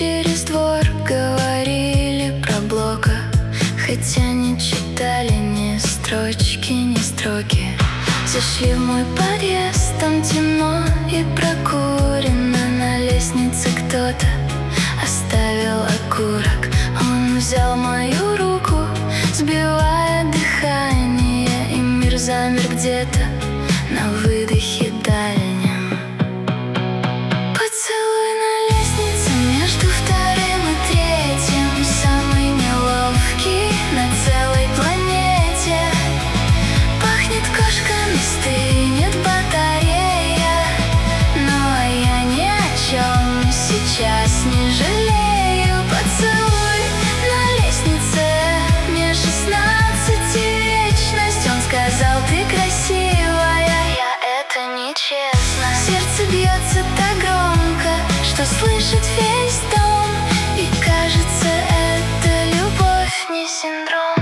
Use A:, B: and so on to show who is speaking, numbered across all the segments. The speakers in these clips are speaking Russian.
A: через двор говорили про Блока, хотя не читали ни строчки, ни строки. Зашли в мой подъезд, там темно и прокурено. На лестнице кто-то оставил окурок. Он взял мою руку, сбивая дыхание, и мир замер где-то на выдохе дальнем. Поцелуй на лестнице между вторым и третьим, самый неловкий на целой планете. Пахнет кошками, стынет батарея, но я ни о чем сейчас не жалею. Поцелуй на лестнице, мне 16 и вечность. Он сказал: ты красивая, это нечестно. Сердце бьется так громко, что слышит весь дом, и кажется, это любовь, не синдром.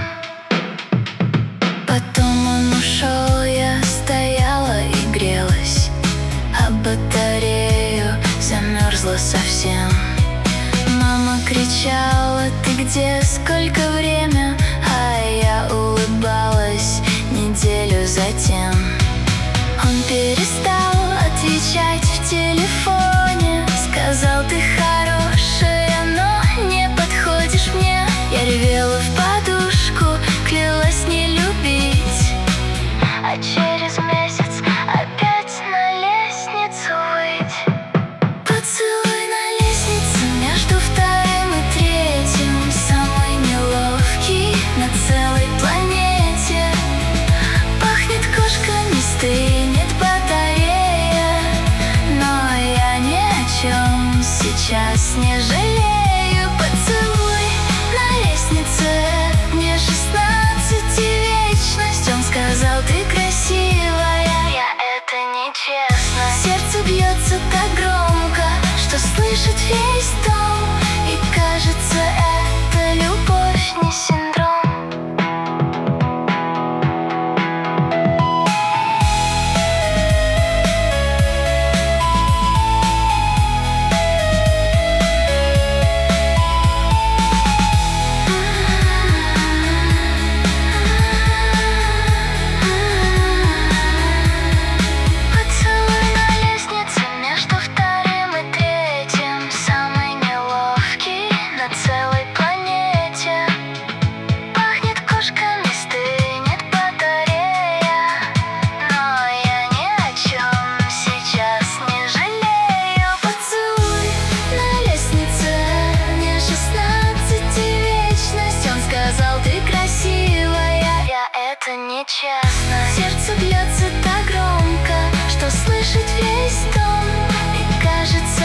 A: Потом он ушел, я стояла и грелась, а батарею замерзла совсем. Мама кричала: ты где, сколько время? А я улыбалась неделю затем. Он перестал отвечать в телефоне, сказал: ты хорошая, но не подходишь мне. Я ревела в подушку, клялась не любить, а через месяц опять на лестницу выйти. Поцелуй на лестнице между вторым и третьим, самый неловкий на целой планете. Пахнет кошками, стынет батарея, но я ни о чем сейчас не жалею. Поцелуй на лестнице, мне 16 и вечность. Он сказал: ты красивая, это нечестно. Сердце бьется так громко, что слышит весь дом, и кажется, это любовь, не синдром. Это нечестно. Сердце бьется так громко, что слышит весь дом, и кажется,